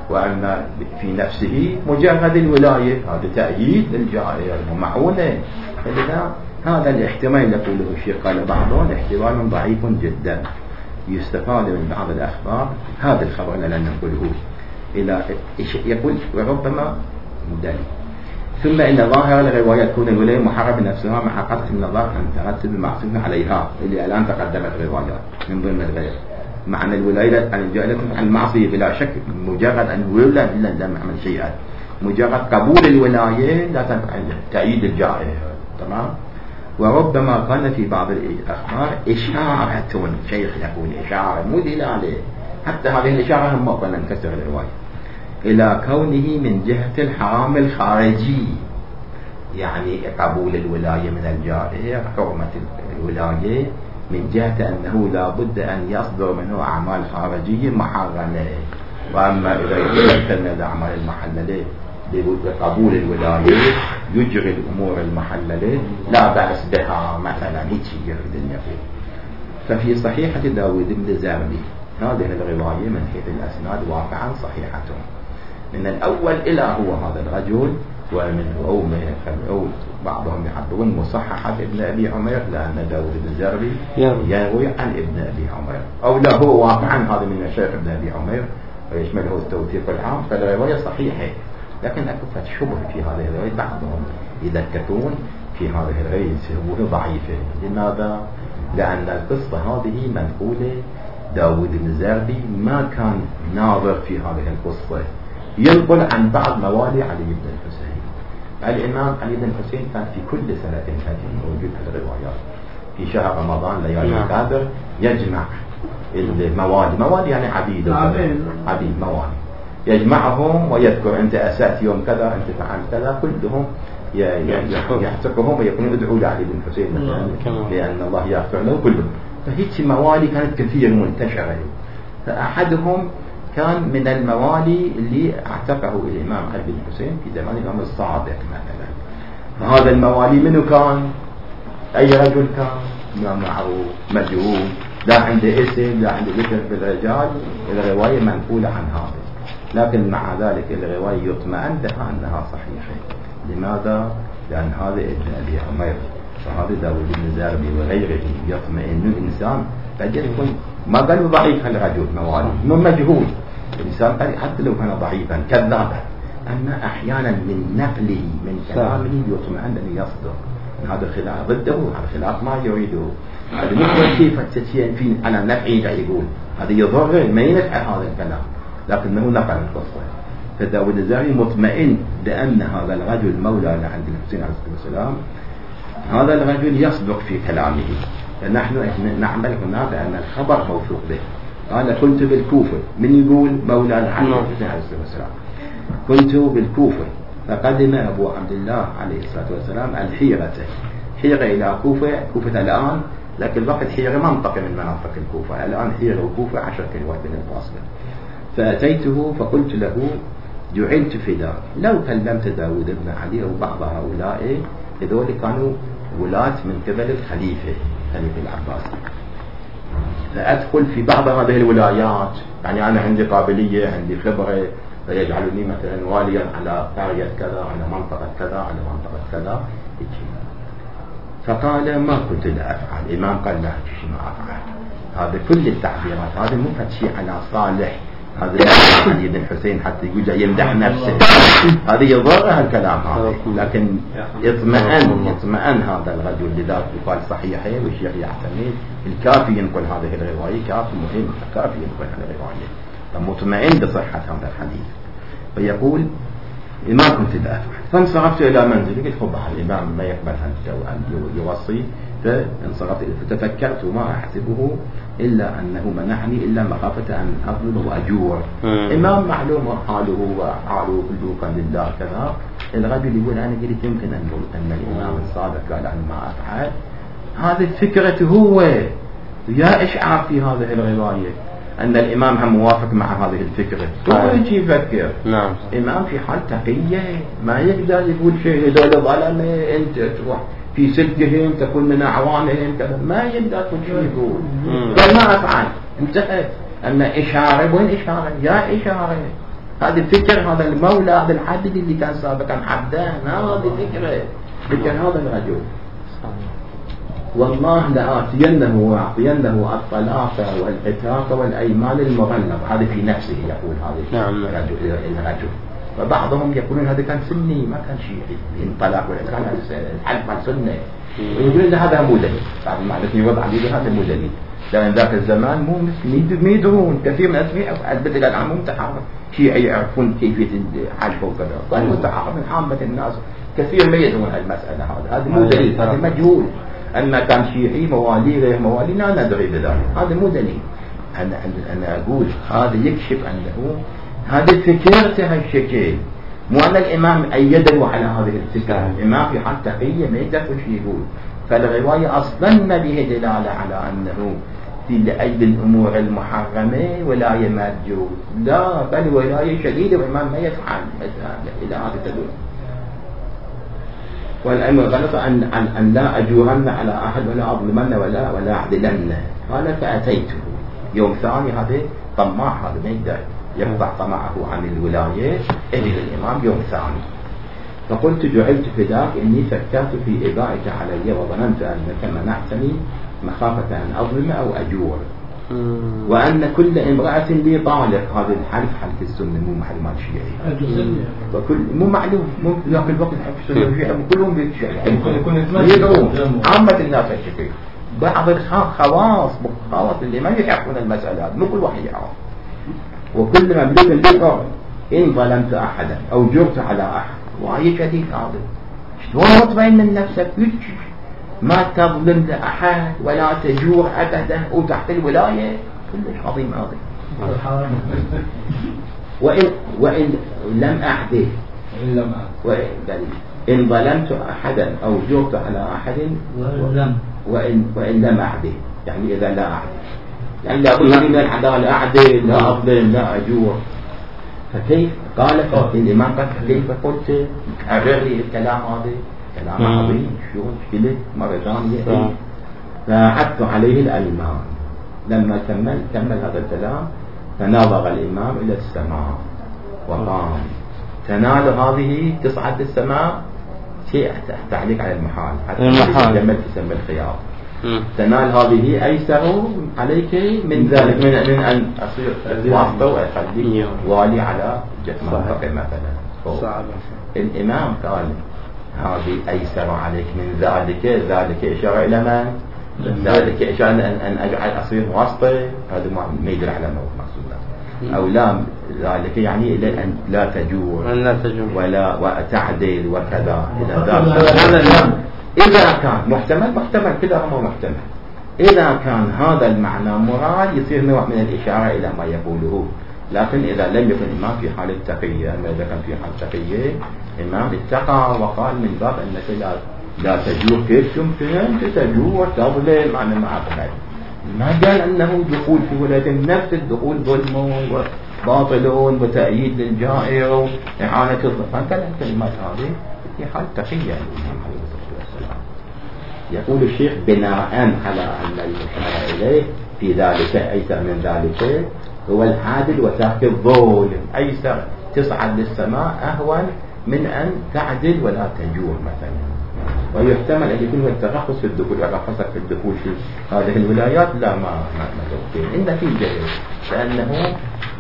وأما في نفسه مجرد الولاية هذا تأييد للجائر ومعونة. فلذا هذا الاحتمال يقوله الشيخ قال بعضهم احتمال ضعيف جدا، يستفاد من بعض الأخبار هذا الخبر الذي نقوله إلى يقول وربما مدلل. ثم إن ظاهر الرواية تكون الولاية محرمة نفسها مع قطع النظر أن ترتب المعصوم عليها اللي الآن تقدمت روايات من ضمن الغير. معنى الولاية أن جاء عن المعصية بلا شك، مجرد أن الولاية إلا لم يعمل شيئا، مجرد قبول الولاية لا تفعل تأييد الجائر. تمام. وربما كان في بعض الأخبار إشارة، شيخ يقول إشارة مو دلالة، حتى هذه الإشارة هم قد انكسر الرواية إلى كونه من جهة الحرام الخارجي، يعني قبول الولاية من الجائر، حرمة الولاية من جهة أنه لا بد أن يصدر منه أعمال خارجية محرمة. وأما إذا يتم الأعمال المحللة بقبول الولاية يجري الأمور المحللة لا بأس بها، مثلا هيك يريد أن يقول. ففي صحيحة داود بن زربي هذه الرواية من حيث الأسناد واقعا صحيحة، من الأول إلى هو هذا الرجل، ومنه أو بعضهم يعبرون مصححة ابن أبي عمير، لأن داود بن زربي يروي عن ابن أبي عمير، أو لا هو واقعا هذا من الشيخ ابن أبي عمير ويشمله التوثيق العام. فالرواية صحيحة، لكن أكو شبه في هذه الرواية، بعضهم يذكرون في هذه الرواية سبوه ضعيفة. لماذا؟ لأن القصة هذه منقولة، داود بن زربي ما كان ناظر في هذه القصة، ينقل عن بعض موالي علي بن الحسين. الإمام علي بن الحسين كان في كل سنة موجود في الروايات في شهر رمضان ليالي القدر يجمع الموالي يعني عبيد موالي، يجمعهم ويذكر أنت أسأت يوم كذا، أنت فعلت كذا، كلهم يحتقهم ويقولون ادعوا لعلي بن الحسين لأن الله يغفر له كلهم. فهيك موالي كانت كثير منتشرة. فأحدهم كان من الموالي اللي اعتقه الإمام علي بن الحسين في زمان الإمام الصادق مثلا. فهذا الموالي منه كان؟ أي رجل كان؟ معروف مجهول، لا عنده اسم لا عنده ذكر بالرجال. الرواية منقولة عن هذا، لكن مع ذلك الرواية يطمئن بها أنها صحيحة. لماذا؟ لأن هذا ابن أبي عمير، فهذا داود بن زربي وغيره يطمئن الإنسان. قد يكون ما قالوا ضعيف الرجل موالي، إنه مجهول الإنسان حتى لو كان ضعيفا كذابا، أما أحيانا من نقله من كلامه يطمئن أن يصدق. هذا خلاف ضده، هذا خلاف ما يريده. هذا ممكن كيف تتين في أنا نفعي يقول هذا يضر ما ينفع هذا الكلام، لكنه نقل القصة. فداود الزربي مطمئن بأن هذا الرجل مولى عند الحسين عليه الصلاة والسلام، هذا الرجل يصدق في كلامه. فنحن نعمل هنا بأن الخبر موثوق به. قال كنت بالكوفة، من يقول مولى عند الحسين عليه الصلاة والسلام؟ كنت بالكوفة، فقدم أبو عبد الله عليه الصلاة والسلام الحيرة إلى كوفة الآن، لكن الوقت حيرة منطقة من مناطق الكوفة، الآن حيرة وكوفة 10 كيلومتر من الفاصلة. فأتيته فقلت له جعلت فداء لو كلمت داود بن علي أو بعض هؤلاء، هذول كانوا ولاة من قبل الخليفة العباسي، فأدخل في بعض هذه الولايات، يعني أنا عندي قابلية عندي خبرة، فيجعلني مثلا واليا على قرية كذا، على منطقة كذا، على منطقة كذا. فقال ما كنت لا أفعل. الإمام قال لا ما أفعل. هذا كل التعبيرات هذا مو شيء على صالح، هذا علي بن الحسين حتى يقول يمدح نفسه، هذا يضر هالكلام هذا. لكن يطمئن هذا الرجل، لذلك يقال صحيحة والشيخ يعتمد الكافي ينقل هذه الرواية، كافي مهم، كافي ينقل هذه الرواية، فمطمئن بصحة هذا الحديث. فيقول ما كنت لا أفعل. فانصرفت إلى منزلي، قلت خب الإمام ما يقبل أن يوصي، فانصرفت فتفكرت ما أحسبه إلا أنه منحني إلا مخافة أن أظلم وأجور. إمام معلوم حاله وحاله كله كان لله كذا. الرجل يقول أنا قلت يمكن أن الإمام الصادق قال أنا ما أفعل. هذه فكرته هو، يا إشعار في هذه الرواية أن الإمام هم موافق مع هذه الفكرة. هو يجي يفكر. نعم. إمام في حال تقية ما يقدر يقول شيء هذول ظلمة أنت تروح في سلكهم تكون من أعوانهم كذا، ما يقدر كل شيء يقول. قال ما أفعل، انتهت. أما إشارة، وين إشارة؟ يا إشارة هذه الفكر، هذا المولى هذا الحدد اللي كان سابقا عبدان، هذه فكر هذا الرجل. والله لآتينه وأعطينه الطلاق والعتاق والأيمان المغلظة. هذا في نفسه يقول هذا الرجل. وبعضهم يقولون هذا كان سني ما كان شيعي، الطلاق والعتاق الحلف مع سنة، ويقولون هذا مو دليل. بعض المعرفين وضع لي هذا مو دليل، لأن ذاك الزمان مو يدرون كثير من الأسماء أثبت إلى الآن مو متحرر شيعي يعرفون كيفية الحلف وكذا، قالوا متحرر من عامة الناس كثير ما يدرون هالمسألة. هذا مو دليل، هذا مجهول. أن كان شيعي موالي غير موالي لا ندري بذلك، هذا مو دليل. أنا أقول هذا يكشف أنه هذه الفكرة هالشكل، مو أن الإمام أيده على هذه الفكرة. الإمام في حال تقية ما يقدر شيء يقول، فالرواية أصلا ما به دلالة على أنه في أيدي الأمور المحرمة ولاية ما تجوز، لا، بل ولاية شديدة والإمام ما يفعل إلى هذا تدل. والأمر غلط أن لا أجورن على أحد ولا أظلمن ولا أعدلن. قال فأتيته يوم ثاني، هذا طماع، هذا ما يقدر يقطع طمعه عن الولاية إلى الإمام يوم ثاني. فقلت جعلت فداك إني فكرت في إبائك علي وظننت أنك منعتني مخافة أن أظلم أو أجور، وأن كل امرأة لي طالق. هذا الحلف حلف السنة مو محل مال شيعي، وكل مو معلوم مو ذاك الوقت حلف السنة كلهم بيتشيعون يدعون عامة الناس الشيعي. بعض الخواص اللي ما يعرفون المسألة مو كل واحد يعرف. وكل مملوك لقى إن ظلمت أحدا أو جرت على أحد، وهي شديد هذا. شلون مطمئن من نفسك ما تظلم لأحد ولا تجور أبدا وتحت الولاية؟ كلش عظيم هذا. وإن لم أحدث إن ظلمت أحدا أو جرت على أحد وإن لم أحدث، يعني إذا لا أحدث، يعني لا أقول من العدالة أعدل لا أظلم لا أجور. فكيف قال الإمام قال كيف قلت أعرر لي الكلام هذا كلام عظيم، شو مشكلة مرة ثانية. فعدت عليه الإمام لما كمل هذا الكلام، فنظر الإمام إلى السماء وقام. تنال هذه تصعد السماء، شيء تعليق على المحال حتى جمل تسمى الخيار. تنال هذه أيسر عليك من ذلك، من أن أصير واسطة وأخليك والي على منطقة مثلا. الإمام قال هذه أيسر عليك من ذلك إشارة إلى من؟ ذلك إشارة أن أجعل أصير واسطة، هذا ما يدل على مقصود. أو لا ذلك يعني إلى أن لا تجور ولا تعدل وكذا إلى ذلك. إذا كان محتمل كلاهما محتمل. إذا كان هذا المعنى مراد يصير نوع من الإشارة إلى ما يقوله. لكن إذا لم يكن الإمام في حال التقية، أما إذا كان في حال تقية الإمام اتقى وقال من باب أنك لا تجور، كيف يمكن تجور وتظلم عن المعقل. ما قال أنه دخول في ولاية النفس، الدخول ظلم وباطل وتأييد للجائر وإعانة الظلم، قال الكلمات هذه في حال تقية الإمام عليه الصلاة والسلام. يقول الشيخ بناء على أن المشار إليه في ذلك أيسر من ذلك هو العادل وترك الظلم. أيسر تصعد للسماء أهون من أن تعدل ولا تجور مثلا. ويحتمل أن يكون الترخص في الدخول، الرخصة في الدخول في هذه الولايات لا ما تبقين إن في جهل، لأنه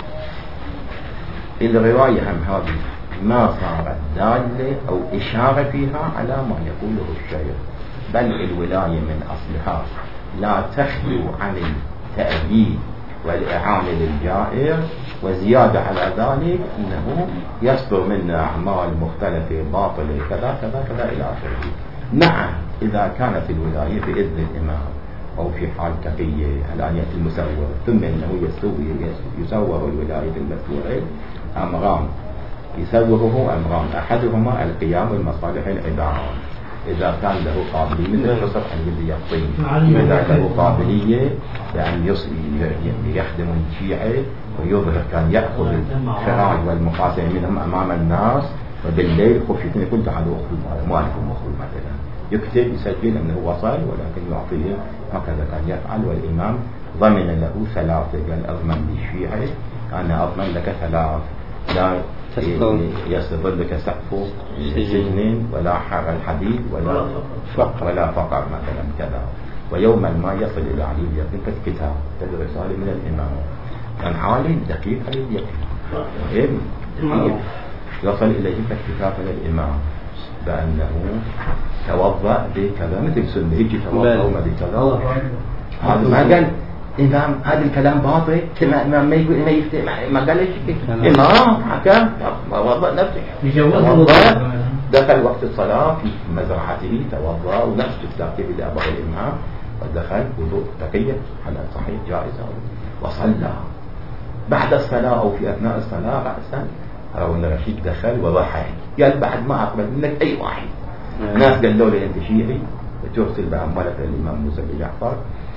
الرواية هم هذه ما صارت دالة أو إشارة فيها على ما يقوله الشيخ، بل الولاية من أصلها لا تخلو عن التأييد والإعانة للجائر، وزيادة على ذلك أنه يصدر منا أعمال مختلفة باطلة كذا كذا كذا إلى آخره. نعم إذا كانت الولاية بإذن الإمام أو في حال تقية، الآن يأتي المسور، ثم إنه يسور الولاية المسؤولة أمران، يسوره أمران، أحدهما القيام بالمصالح العبارة إذا كان له قابلية مثل الحصر عن يد يقطين، إذا له قابلية بأن يخدم الشيعة ويظهر كان يأخذ الخراج والمقاسم منهم أمام الناس، وبالليل خفية يقول تعالوا أخذوا مالكم أخذوا مثلا، يكتب يسجل أنه وصل ولكن يعطيه. هكذا كان يفعل. والإمام ضمن له ثلاثة، قال أضمن للشيعة أنا أضمن لك ثلاث، لا يستظل كسقف سجن ولا حر الحديد ولا فقر مثلا كذا. ويوما ما يصل إلى علي اليقين كالكتاب رسالة من الإمام كان عالم دقيق على اليقين يصل إليه كالكتاب من الإمام بأنه توضأ بكذا مثل سنة يجي توضأ وما بكذا. هذا ما قال إمام هذا الكلام باطل كما إمام ما قال إيش إمام حكى توضأ نفسه دخل وقت الصلاة في مزرعته توضأ ونفس الترتيب اللي أبغى الإمام ودخل وضوء تقية على صحيح جائزة وصلى بعد الصلاة أو في أثناء الصلاة رأسا هارون الرشيد دخل وضحك قال بعد ما أقبل منك أي واحد ناس قالوا لي أنت شيعي وترسل بأموالك للإمام موسى بن جعفر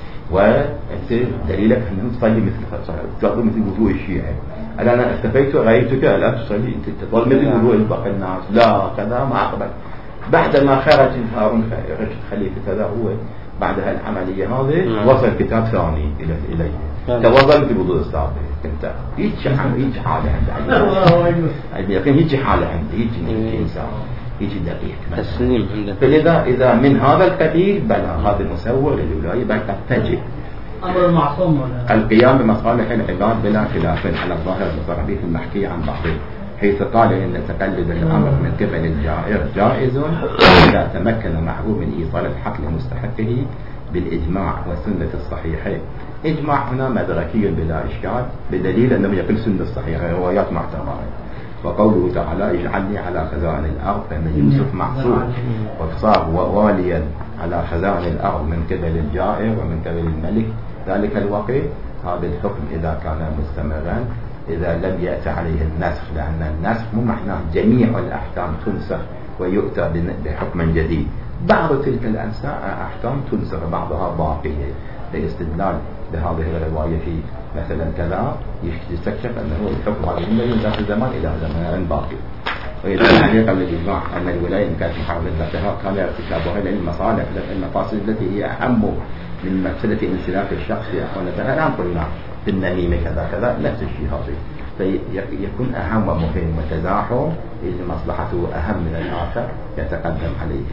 وأنت دليلك أنه تصلي مثل وضوء الشيعي. أنا استفيت ورأيتك لا تصلي أنت تظل مثل وضوء باقي الناس لا كذا ما أقبل. بعد ما خرج هارون الرشيد خليفة هذا هو بعد هالعملية هذه وصل كتاب ثاني إليه توضأ مثل وضوء السابق كنت هيك حالة عندي لكن هيك حالة عندي هيك إنسان هيك دقيق تسليم. فلذا إذا من هذا القبيل بلا هذا المسور للولاية بل قد تجب أمر المعصوم القيام بمصالح العباد بلا خلاف على الظاهر المصرحي في المحكي عن بعضه حيث قال إن تقلد الأمر من قبل الجائر جائز إذا تمكن محبوب من إيصال الحق لمستحقه بالإجماع والسنة الصحيحة. إجماع هنا مدركي بلا إشكال بدليل أنه يقل سنة الصحيحة روايات معتبرة. وقوله تعالى اجعلني على خزائن الأرض فإن يوسف معصوم وصار واليا على خزائن الأرض من قبل الجائر ومن قبل الملك ذلك الوقت. هذا الحكم إذا كان مستمرا إذا لم يأتي عليه النسخ لأن النسخ مو معناه جميع الأحكام تنسخ ويؤتى بحكم جديد. بعض تلك الأحكام تنسخ بعضها باقية لاستدلال بهذه الرواية في مثلا كذا يستكشف أنه الحكم هذا من ذات الزمان إلى زمان باقي. وإذا تعليق الإجماع أن الولاية إن كانت محاربة ذاتها كان ارتكابها للمصالح المقاصد التي هي أهم من مفسدة انسلاك الشخص أخوانتها. الآن قلنا في النميمة كذا كذا نفس الشيء هذا فيكون أهم ومهم وتزاحم إذا مصلحته أهم من الآخر يتقدم عليه.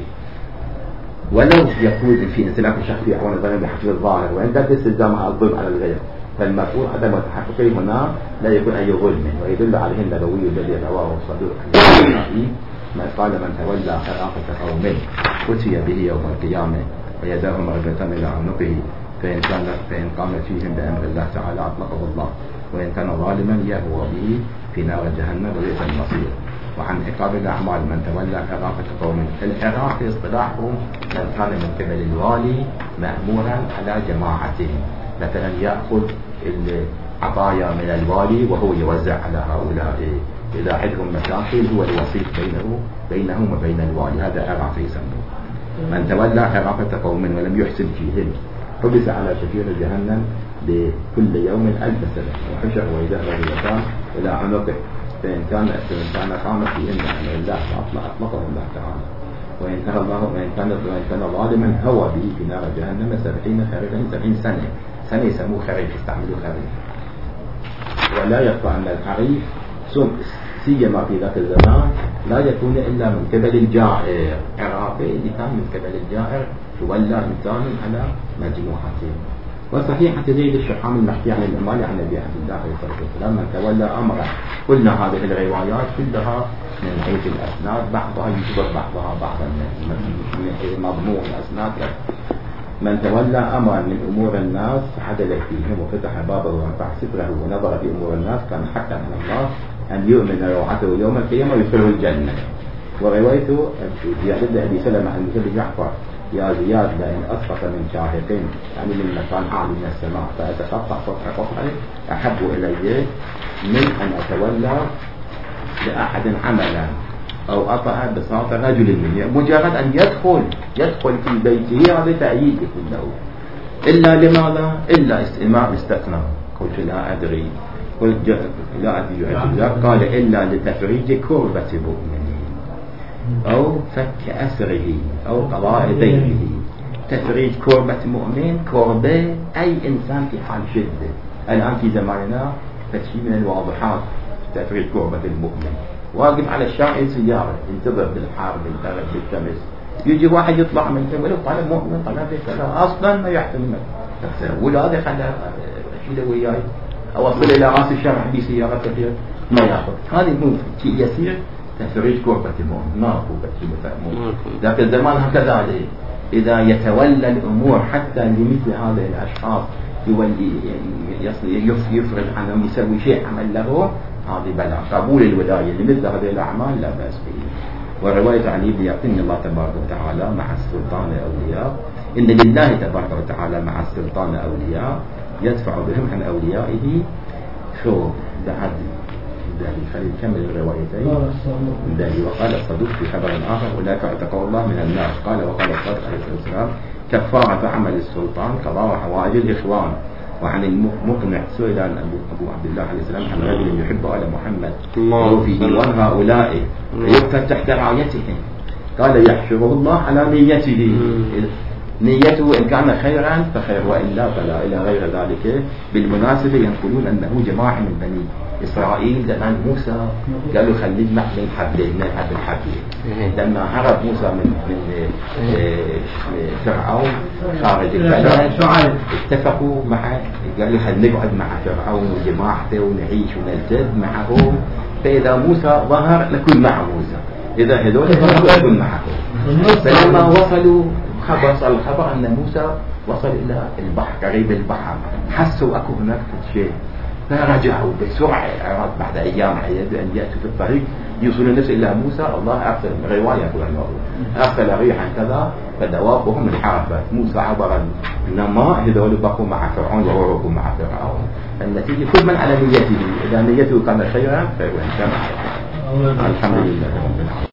ولو يكون في انسلاك الشخص أخوانتها بحسب الظاهر وإن كانت استلزام الظلم على الغير فالمفعول عدم التحقق هنا لا يكون أي ظلم. ويدل عليه النبوي الذي رواه الصدوق ما قال من تولى خلافة قوم أتي به يوم القيامة ويداهم رجلة إلى عنقه فإن قام فيهم بأمر الله تعالى أطلقه الله وإن كان ظالما يهوى به في نار جهنم وبئس المصير. وعن عقاب الأعمال من تولى حرافة قوم. الحراف في اصطلاحهم من كان من قبل الوالي مأمورا على جماعته مثلا يأخذ العطايا من الوالي وهو يوزع على هؤلاء إذا عندهم مشاكل هو الوسيط بينهم وبين الوالي هذا حراف يسموه. من تولى حرافة قوم ولم يحسن فيهم حبس على شفير جهنم بكل يوم 1000 سنة وحشر ويده رجلتان إلى عنقه فإن كان قام فيهن بأمر الله فأطلقه الله تعالى وإن كان ظالما هوى به في نار جهنم 70 سنة يسموه خريف يستعملوا خريف. ولا يخفى أن الحريف سيما في ذاك الزمان لا يكون إلا من قبل الجائر. عراقي اللي كان من قبل الجائر تولى إنسان على مجموعته. وصحيحة زيد الشحام المحكي عن الإمام عن النبي عبد الله عليه الصلاة والسلام من تولى أمره. قلنا هذه الروايات كلها من حيث الأسناد بعضها يشبه بعضا من حيث مضمون الأسناد. من تولى أمرا من أمور الناس فعدل فيهم وفتح بابه ورفع ستره ونظر في أمور الناس كان حقا على الله أن يؤمن روعته يوم القيامة ويدخله الجنة. وروايته زيادة أبي سلمة عن مثل جعفر يا زياد لئن أسقط من شاهق يعني من مكان أعلى من السماء فأتقطع قطعه أحب إلي من أن أتولى لأحد عملا أو أطأ بساط رجل مني مجرد أن يدخل في بيته هذا تأييد كله. إلا لماذا؟ إلا استثناء قلت لا أدري لا أدري قال إلا لتفريج كربة مؤمنين أو فك أسره أو قضاء دينه. تفريج كربة مؤمن كربة أي إنسان في حال شدة. الآن في زماننا فتشي من الواضحات تفريج كربة المؤمن. واقف على الشارع سيارة ينتظر بالحار بالبرد بالشمس، يجي واحد يطلع من يقول له طلب مؤمن طلب كذا أصلا ما يحتمل. ولا خلى شيله وياي أوصل إلى رأس الشارع بسيارة كثير ما يأخذ. هذا مو شيء يسير تفريج كربة المؤمن، ما هو مؤمن. ذاك الزمان هكذا إذا يتولى الأمور حتى لمثل هذه الأشخاص يفرض عنهم يسوي شيء عمل له، هذه بلاء. قبول الولاية لمثل هذه الأعمال لا بأس به. ورواية عن ابن يقين الله تبارك وتعالى مع السلطان أولياء، إن لله تبارك وتعالى مع السلطان أولياء يدفع بهم عن أوليائه. شو بعد ذلك خليل كمل الروايتين. وقال الصدوق في خبر آخر أولئك اعتقوا الله من النار. قال وقال الصادق عليه الصلاة والسلام كفارة عمل السلطان قضاء حوائج الإخوان. وعن المقنع سئل عن أبو عبد الله عليه السلام عن رجل يحب آل محمد وفي ديوان هؤلاء يكتب تحت رايتهم، قال يحشره الله على نيته. نيته إن كان خيرا فخير وإلا فلا، إلى غير ذلك. بالمناسبة ينقلون أنه جماعة من بني إسرائيل زمان موسى قالوا خلينا نحن حبلين نلعب الحبل. لما هرب موسى من فرعون خارج البلد اتفقوا معه، قالوا هل نقعد مع فرعون وجماعته ونعيش ونلتز معهم، فإذا موسى ظهر نكون مع موسى، إذا هذول نكون معه. فلما وصلوا وصل الخبر أن موسى وصل إلى البحر قريب البحر، حسوا أكو هناك شيء فرجعوا بسرعة بعد أيام أن يأتوا في الطريق يوصلون نفسه إلى موسى. الله أرسل رواية أرسل ريحا كذا فدوابهم انحرفت. موسى عبر النماء هذول بقوا مع فرعون وهربوا مع فرعون. النتيجة كل من على نيته، إذا نيته كان خيرا فهو انتمع. الحمد لله رب العالمين.